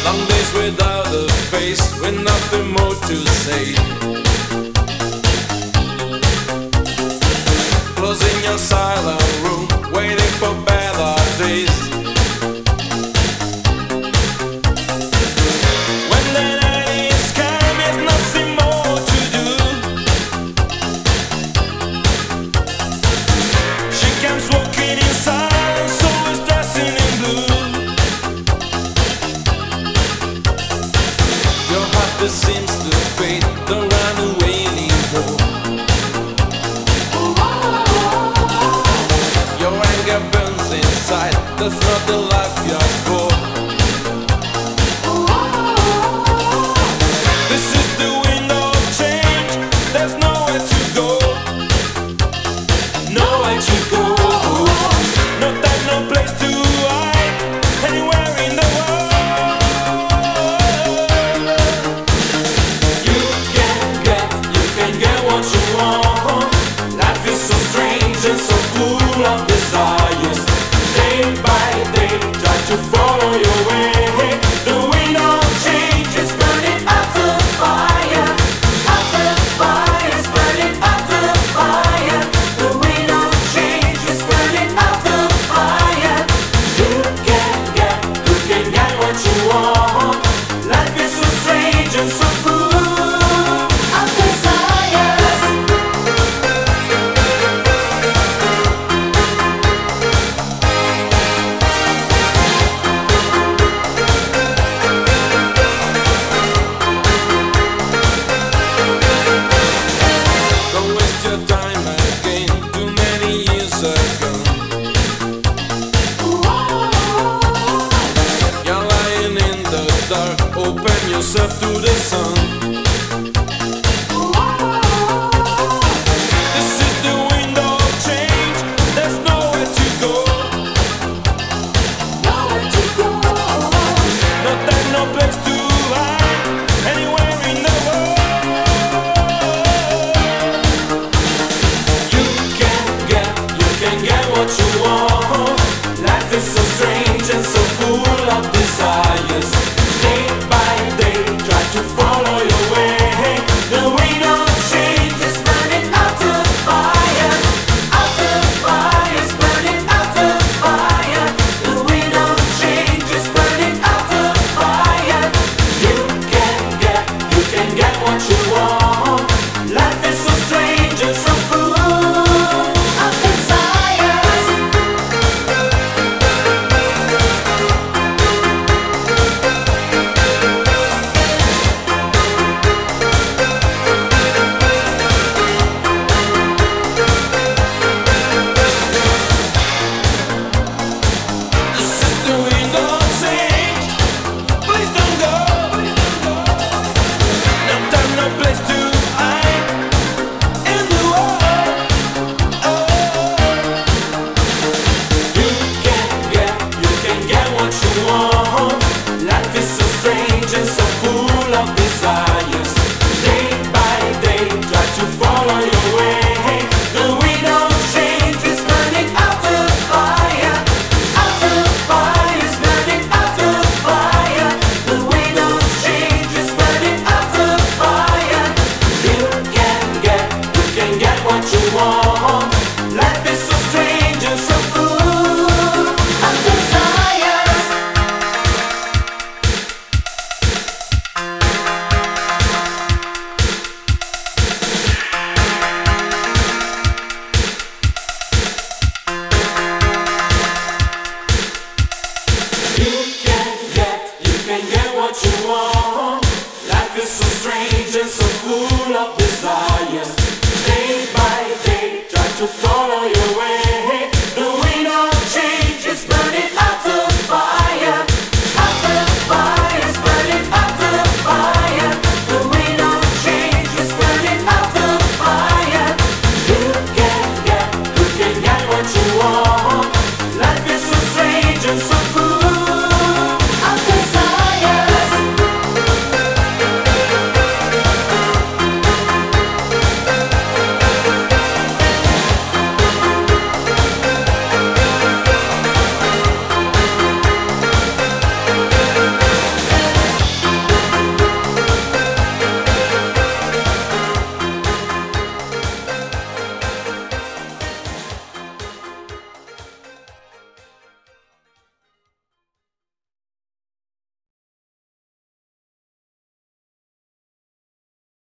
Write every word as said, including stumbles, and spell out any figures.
Long days without a face, with nothing more to say. Closing your silent room, waiting for better days. When the night is calm, there's nothing more to do. She comes walking in silence, always dressing in blue. Your heart seems to fade, don't run away anymore. Your anger burns inside, that's not the life you asked for. This is the window of change, there's nowhere to go. Nowhere to go. No time, no place to hide, anywhere in the world. You can get, you can get what you want. Life is so strange and so full of desires. Day by day, try to follow your way. The wind of change is burning out the fire. Out the fire is burning out the fire. The wind of change is burning out the fire. You can get, you can get what you want. Life is so strange and so full of desires. Don't waste your time again, too many years are gone. You're lying in the dark, open yourself to the sun.